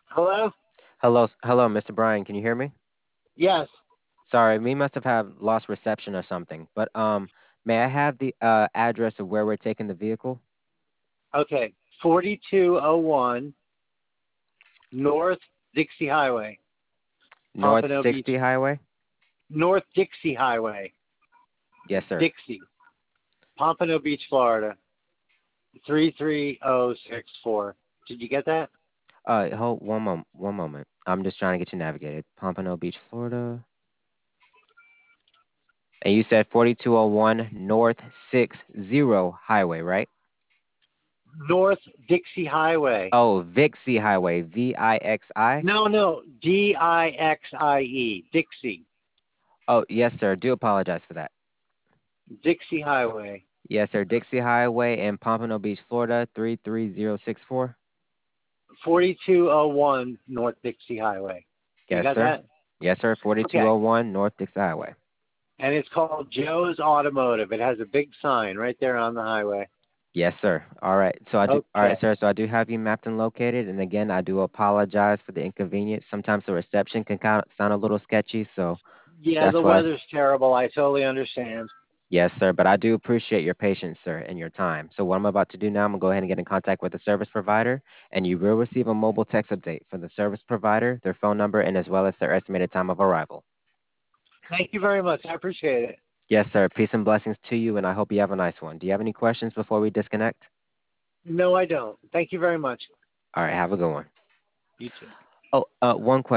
Hello? Hello, Mr. Brian. Can you hear me? Yes. Sorry, we must have had lost reception or something. But may I have the address of where we're taking the vehicle? Okay. 4201 North Dixie Highway, North Pompano Beach. 60 Highway? North Dixie Highway, Yes, sir. Dixie, Pompano Beach, Florida. 33064. Did you get that? Hold one moment. One moment. I'm just trying to get you navigated. Pompano Beach, Florida. And you said 4201 North 60 Highway, right? North Dixie Highway. Oh, Vixie Highway. Vixi. No. Dixie. Dixie. Oh, yes, sir. Do apologize for that. Dixie Highway. Yes, sir. Dixie Highway in Pompano Beach, Florida, 33064. 4201 North Dixie Highway. You Yes, got sir. that? Yes, sir. Okay. 4201 North Dixie Highway. And it's called Joe's Automotive. It has a big sign right there on the highway. Yes, sir. All right. All right, Okay. sir. So I do have you mapped and located. And again, I do apologize for the inconvenience. Sometimes the reception can kind of sound a little sketchy. So Yeah, that's the why. weather's terrible. I totally understand. Yes, sir. But I do appreciate your patience, sir, and your time. So what I'm about to do now, I'm gonna go ahead and get in contact with the service provider, and you will receive a mobile text update for the service provider, their phone number, and as well as their estimated time of arrival. Thank you very much. I appreciate it. Yes, sir. Peace and blessings to you, and I hope you have a nice one. Do you have any questions before we disconnect? No, I don't. Thank you very much. All right. Have a good one. You too. Oh, one question.